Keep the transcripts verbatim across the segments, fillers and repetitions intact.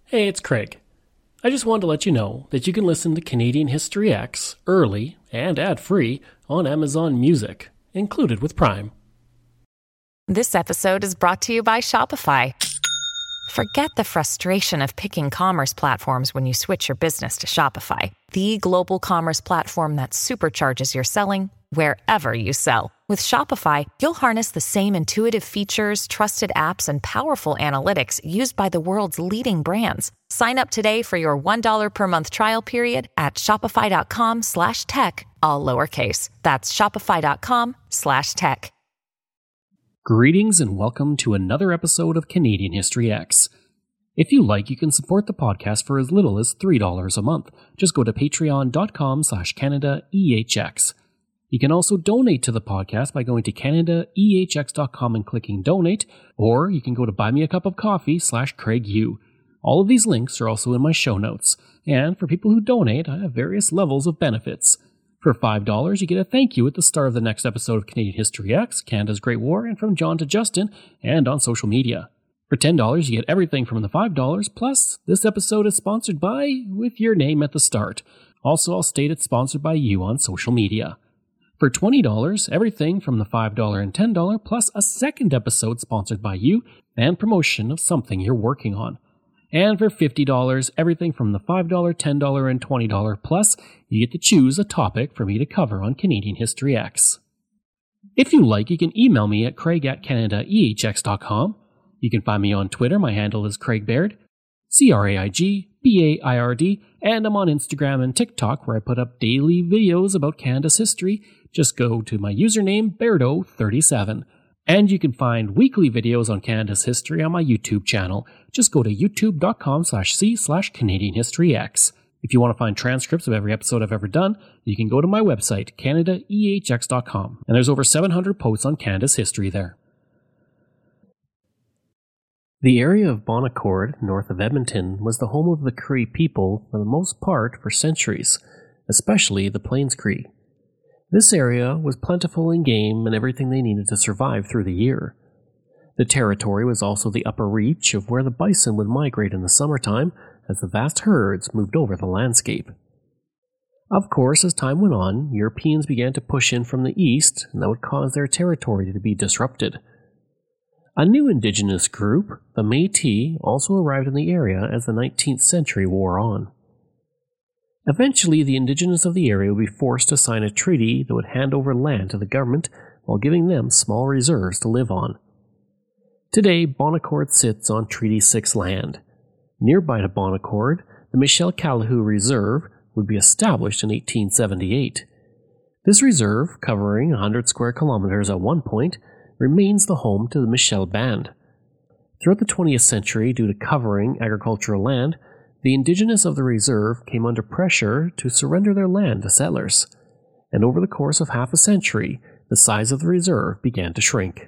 Hey, it's Craig. I just wanted to let you know that you can listen to Canadian History X early and ad-free on Amazon Music, included with Prime. This episode is brought to you by Shopify. Forget the frustration of picking commerce platforms when you switch your business to Shopify, the global commerce platform that supercharges your selling wherever you sell. With Shopify, you'll harness the same intuitive features, trusted apps, and powerful analytics used by the world's leading brands. Sign up today for your one dollar per month trial period at shopify.com slash tech, all lowercase. That's shopify.com slash tech. Greetings and welcome to another episode of Canadian History X. If you like, you can support the podcast for as little as three dollars a month. Just go to patreon.com slash CanadaEHX. You can also donate to the podcast by going to Canada E H X dot com and clicking donate, or you can go to buymeacupofcoffee slash CraigU. All of these links are also in my show notes, and for people who donate, I have various levels of benefits. For five dollars, you get a thank you at the start of the next episode of Canadian History X, Canada's Great War, and from John to Justin, and on social media. For ten dollars, you get everything from the five dollars, plus this episode is sponsored by, with your name at the start. Also, I'll state it's sponsored by you on social media. For twenty dollars, everything from the five dollars and ten dollars, plus a second episode sponsored by you, and promotion of something you're working on. And for fifty dollars, everything from the five dollars, ten dollars, and twenty dollars, plus you get to choose a topic for me to cover on Canadian History X. If you like, you can email me at craig at canada e h x dot com. You can find me on Twitter. My handle is Craig Baird, C R A I G B A I R D, and I'm on Instagram and TikTok where I put up daily videos about Canada's history. Just go to my username, Bairdo thirty-seven. And you can find weekly videos on Canada's history on my YouTube channel. Just go to youtube.com slash c slash Canadian History X. If you want to find transcripts of every episode I've ever done, you can go to my website, Canada E H X dot com. And there's over seven hundred posts on Canada's history there. The area of Bon Accord, north of Edmonton, was the home of the Cree people for the most part for centuries, especially the Plains Cree. This area was plentiful in game and everything they needed to survive through the year. The territory was also the upper reach of where the bison would migrate in the summertime as the vast herds moved over the landscape. Of course, as time went on, Europeans began to push in from the east, and that would cause their territory to be disrupted. A new indigenous group, the Métis, also arrived in the area as the nineteenth century wore on. Eventually, the indigenous of the area would be forced to sign a treaty that would hand over land to the government while giving them small reserves to live on. Today, Bon Accord sits on Treaty six land. Nearby to Bon Accord, the Michel Calahoo Reserve would be established in eighteen seventy-eight. This reserve, covering one hundred square kilometers at one point, remains the home to the Michel Band. Throughout the twentieth century, due to covering agricultural land, the indigenous of the reserve came under pressure to surrender their land to settlers, and over the course of half a century, the size of the reserve began to shrink.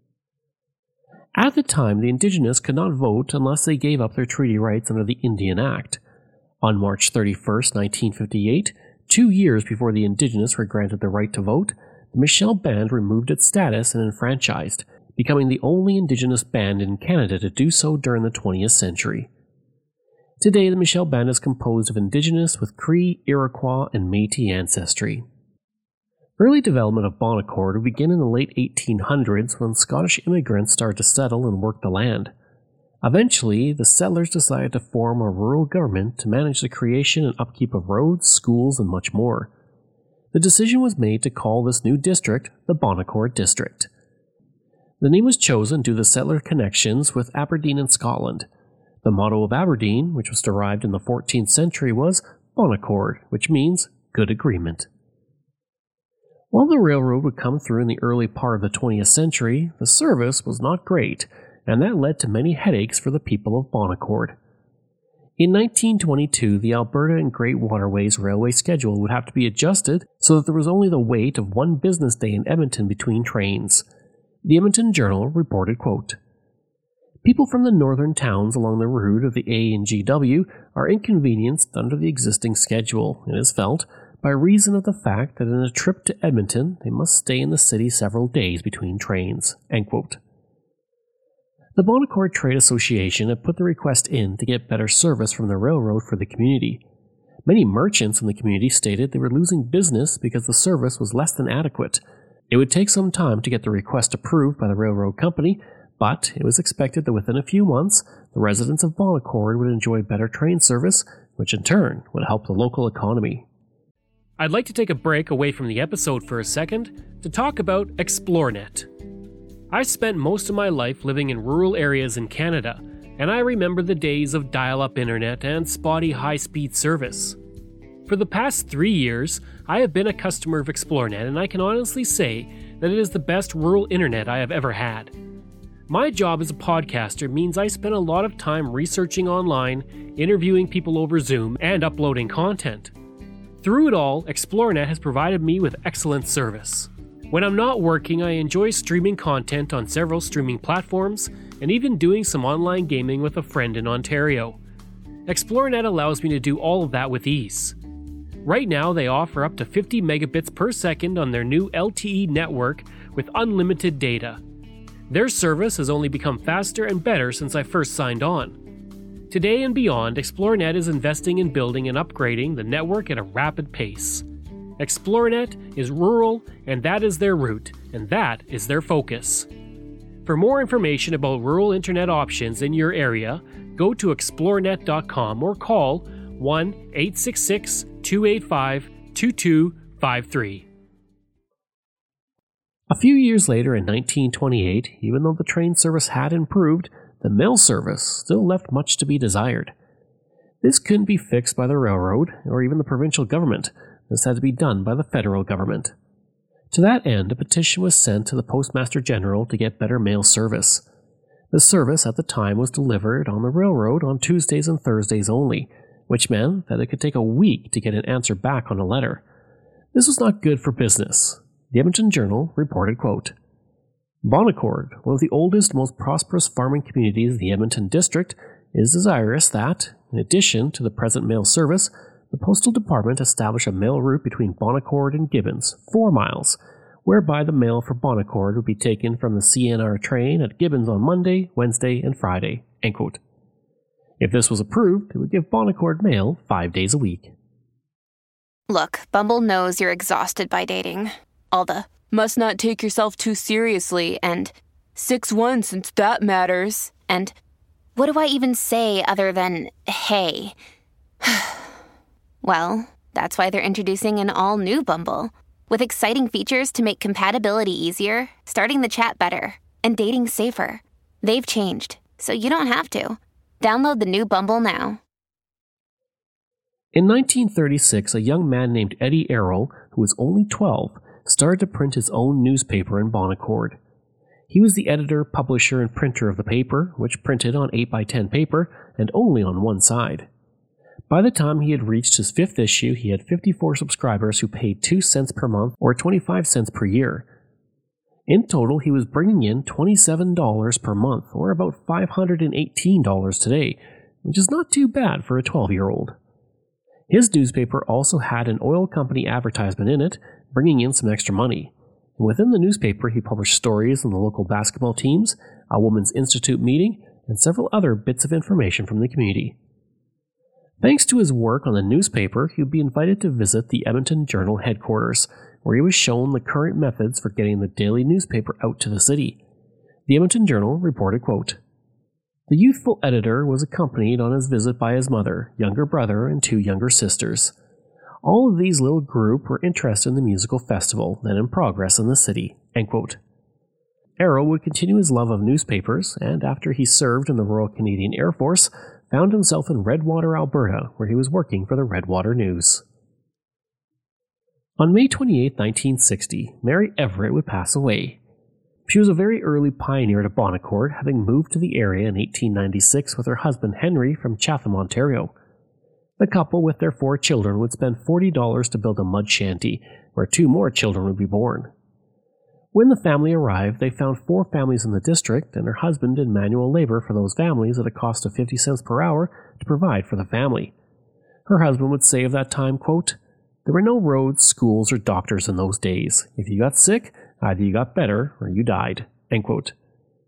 At the time, the indigenous could not vote unless they gave up their treaty rights under the Indian Act. On March thirty-first, nineteen fifty-eight, two years before the indigenous were granted the right to vote, the Michel Band removed its status and enfranchised, becoming the only indigenous band in Canada to do so during the twentieth century. Today, the Michel Band is composed of indigenous with Cree, Iroquois, and Métis ancestry. Early development of Bon Accord would begin in the late eighteen hundreds when Scottish immigrants started to settle and work the land. Eventually, the settlers decided to form a rural government to manage the creation and upkeep of roads, schools, and much more. The decision was made to call this new district the Bon Accord District. The name was chosen due to settler connections with Aberdeen and Scotland. The motto of Aberdeen, which was derived in the fourteenth century, was Bon Accord, which means good agreement. While the railroad would come through in the early part of the twentieth century, the service was not great, and that led to many headaches for the people of Bon Accord. In nineteen twenty-two, the Alberta and Great Waterways railway schedule would have to be adjusted so that there was only the wait of one business day in Edmonton between trains. The Edmonton Journal reported, quote, "People from the northern towns along the route of the A and G W are inconvenienced under the existing schedule, it is felt, by reason of the fact that in a trip to Edmonton they must stay in the city several days between trains." End quote. The Bon Accord Trade Association had put the request in to get better service from the railroad for the community. Many merchants in the community stated they were losing business because the service was less than adequate. It would take some time to get the request approved by the railroad company, but it was expected that within a few months, the residents of Bon Accord would enjoy better train service, which in turn would help the local economy. I'd like to take a break away from the episode for a second to talk about ExploreNet. I spent most of my life living in rural areas in Canada, and I remember the days of dial-up internet and spotty high-speed service. For the past three years, I have been a customer of ExploreNet, and I can honestly say that it is the best rural internet I have ever had. My job as a podcaster means I spend a lot of time researching online, interviewing people over Zoom, and uploading content. Through it all, ExploreNet has provided me with excellent service. When I'm not working, I enjoy streaming content on several streaming platforms, and even doing some online gaming with a friend in Ontario. ExploreNet allows me to do all of that with ease. Right now, they offer up to fifty megabits per second on their new L T E network with unlimited data. Their service has only become faster and better since I first signed on. Today and beyond, ExploreNet is investing in building and upgrading the network at a rapid pace. ExploreNet is rural, and that is their route, and that is their focus. For more information about rural internet options in your area, go to explorenet dot com or call one eight six six, two eight five, two two five three. A few years later in nineteen twenty-eight, even though the train service had improved, the mail service still left much to be desired. This couldn't be fixed by the railroad or even the provincial government. This had to be done by the federal government. To that end, a petition was sent to the Postmaster General to get better mail service. The service at the time was delivered on the railroad on Tuesdays and Thursdays only, which meant that it could take a week to get an answer back on a letter. This was not good for business. The Edmonton Journal reported, quote, Bon Accord, one of the oldest, most prosperous farming communities in the Edmonton district, is desirous that, in addition to the present mail service, the Postal Department establish a mail route between Bon Accord and Gibbons, four miles, whereby the mail for Bon Accord would be taken from the C N R train at Gibbons on Monday, Wednesday, and Friday. End quote. If this was approved, it would give Bon Accord mail five days a week. Look, Bumble knows you're exhausted by dating. All the, must not take yourself too seriously, and six one since that matters, and what do I even say other than, hey? Well, that's why they're introducing an all-new Bumble, with exciting features to make compatibility easier, starting the chat better, and dating safer. They've changed, so you don't have to. Download the new Bumble now. In nineteen thirty-six, a young man named Eddie Errol, who was only twelve, started to print his own newspaper in Bon Accord. He was the editor, publisher, and printer of the paper, which printed on eight by ten paper and only on one side. By the time he had reached his fifth issue, he had fifty-four subscribers who paid two cents per month or twenty-five cents per year. In total, he was bringing in twenty-seven dollars per month, or about five hundred eighteen dollars today, which is not too bad for a twelve-year-old. His newspaper also had an oil company advertisement in it, bringing in some extra money. And within the newspaper, he published stories on the local basketball teams, a Women's Institute meeting, and several other bits of information from the community. Thanks to his work on the newspaper, he would be invited to visit the Edmonton Journal headquarters, where he was shown the current methods for getting the daily newspaper out to the city. The Edmonton Journal reported, quote, The youthful editor was accompanied on his visit by his mother, younger brother, and two younger sisters. All of these little group were interested in the musical festival then in progress in the city. End quote. Errol would continue his love of newspapers, and after he served in the Royal Canadian Air Force, found himself in Redwater, Alberta, where he was working for the Redwater News. On May twenty-eighth, nineteen sixty, Mary Everett would pass away. She was a very early pioneer to Bon Accord, having moved to the area in eighteen ninety-six with her husband Henry from Chatham, Ontario. The couple, with their four children, would spend forty dollars to build a mud shanty, where two more children would be born. When the family arrived, they found four families in the district, and her husband did manual labor for those families at a cost of fifty cents per hour to provide for the family. Her husband would say of that time, quote, There were no roads, schools, or doctors in those days. If you got sick, either you got better or you died. End quote.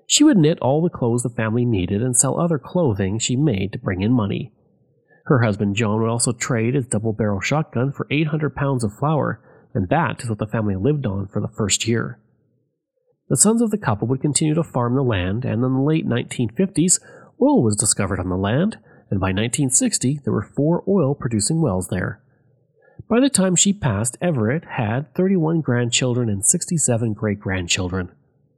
She would knit all the clothes the family needed and sell other clothing she made to bring in money. Her husband John would also trade his double-barrel shotgun for eight hundred pounds of flour, and that is what the family lived on for the first year. The sons of the couple would continue to farm the land, and in the late nineteen fifties, oil was discovered on the land, and by nineteen sixty, there were four oil-producing wells there. By the time she passed, Everett had thirty-one grandchildren and sixty-seven great-grandchildren.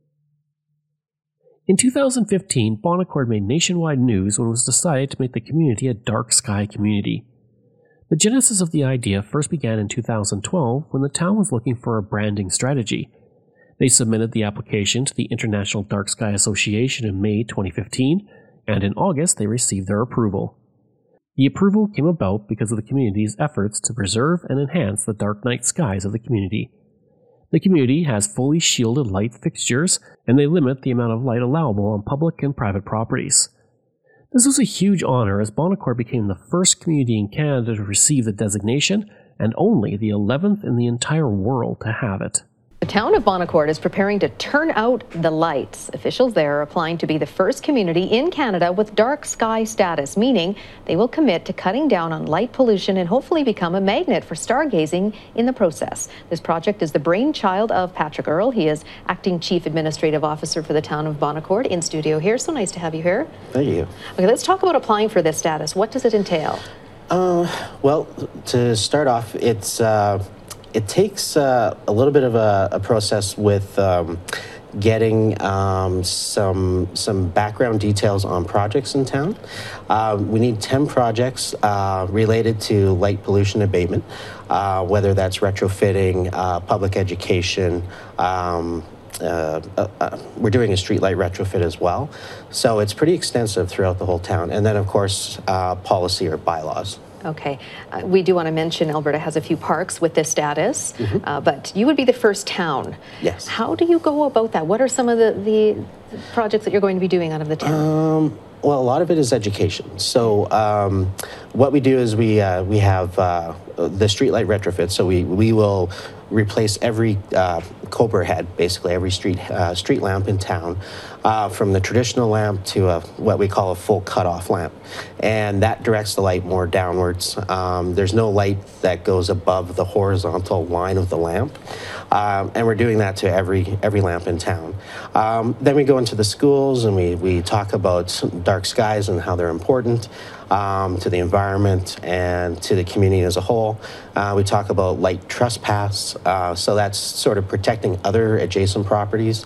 In two thousand fifteen, Bon Accord made nationwide news when it was decided to make the community a dark sky community. The genesis of the idea first began in two thousand twelve when the town was looking for a branding strategy. They submitted the application to the International Dark Sky Association in May twenty fifteen, and in August they received their approval. The approval came about because of the community's efforts to preserve and enhance the dark night skies of the community. The community has fully shielded light fixtures, and they limit the amount of light allowable on public and private properties. This was a huge honor as Bon Accord became the first community in Canada to receive the designation, and only the eleventh in the entire world to have it. The town of Bon Accord is preparing to turn out the lights. Officials there are applying to be the first community in Canada with dark sky status, meaning they will commit to cutting down on light pollution and hopefully become a magnet for stargazing in the process. This project is the brainchild of Patrick Earl. He is acting chief administrative officer for the town of Bon Accord, in studio here. So nice to have you here. Thank you. Okay, let's talk about applying for this status. What does it entail? Uh, well, to start off, it's uh, it takes uh, a little bit of a, a process with um, getting um, some some background details on projects in town. Uh, we need ten projects uh, related to light pollution abatement, uh, whether that's retrofitting, uh, public education. Um, Uh, uh, uh, we're doing a streetlight retrofit as well. So it's pretty extensive throughout the whole town. And then, of course, uh, policy or bylaws. Okay. Uh, we do want to mention Alberta has a few parks with this status, mm-hmm. uh, but you would be the first town. Yes. How do you go about that? What are some of the, the projects that you're going to be doing out of the town? Um, well, a lot of it is education. So um, what we do is we uh, we have uh, the streetlight retrofit. So we, we will replace every uh, Cobra head, basically every street uh, street lamp in town, uh, from the traditional lamp to a, what we call a full cutoff lamp, and that directs the light more downwards. Um, there's no light that goes above the horizontal line of the lamp, um, and we're doing that to every every lamp in town. Um, then we go into the schools and we we talk about dark skies and how they're important um, to the environment and to the community as a whole. Uh, we talk about light trespass, uh, so that's sort of protecting other adjacent properties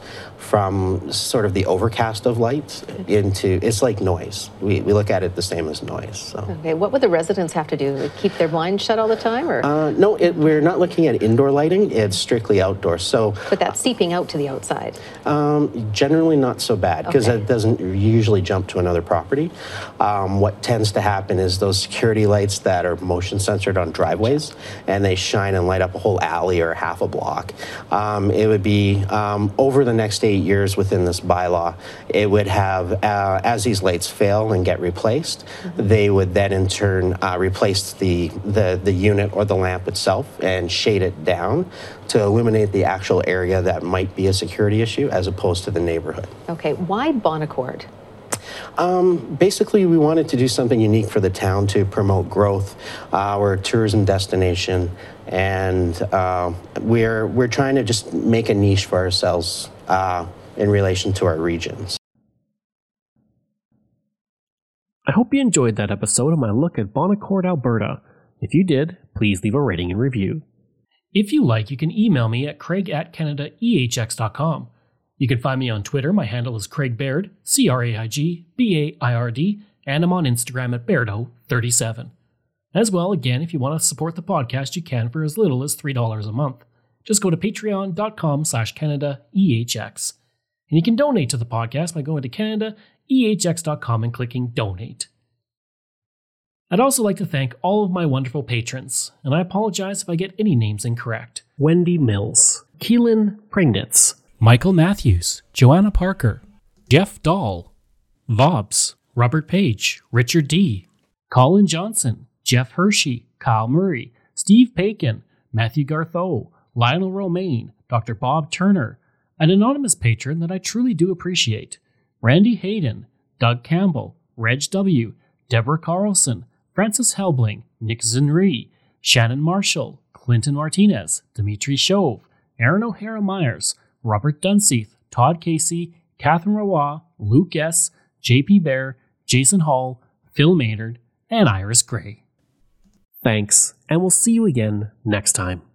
from sort of the overcast of light into, it's like noise. We, we look at it the same as noise. So. Okay, what would the residents have to do? Like keep their blinds shut all the time? Or? Uh, no, it, we're not looking at indoor lighting, it's strictly outdoor. So, but that's seeping out to the outside? Um, generally not so bad, because okay. it doesn't usually jump to another property. Um, what tends to happen is those security lights that are motion censored on driveways, and they shine and light up a whole alley or half a block. Um, it would be um, over the next eight years within this bylaw, it would have, uh, as these lights fail and get replaced, mm-hmm. they would then in turn uh, replace the, the, the unit or the lamp itself and shade it down to illuminate the actual area that might be a security issue as opposed to the neighborhood. Okay, why Bon Accord? Um, basically, we wanted to do something unique for the town to promote growth. Uh, we're a tourism destination, and uh, we're we're trying to just make a niche for ourselves uh, in relation to our regions. I hope you enjoyed that episode of my look at Bon Accord, Alberta. If you did, please leave a rating and review. If you like, you can email me at craig at canada e h x dot com. You can find me on Twitter. My handle is Craig Baird, C R A I G B A I R D, and I'm on Instagram at Bairdo thirty-seven. As well, again, if you want to support the podcast, you can for as little as three dollars a month. Just go to patreon.com slash Canada EHX. And you can donate to the podcast by going to canada e h x dot com and clicking Donate. I'd also like to thank all of my wonderful patrons, and I apologize if I get any names incorrect. Wendy Mills, Keelan Pringnitz, Michael Matthews, Joanna Parker, Jeff Dahl, Vobs, Robert Page, Richard D., Colin Johnson, Jeff Hershey, Kyle Murray, Steve Pakin, Matthew Gartho, Lionel Romaine, Doctor Bob Turner, an anonymous patron that I truly do appreciate, Randy Hayden, Doug Campbell, Reg W., Deborah Carlson, Francis Helbling, Nick Zinri, Shannon Marshall, Clinton Martinez, Dimitri Chauve, Aaron O'Hara Myers, Robert Dunseith, Todd Casey, Catherine Roy, Luke S., J P Bear, Jason Hall, Phil Maynard, and Iris Gray. Thanks, and we'll see you again next time.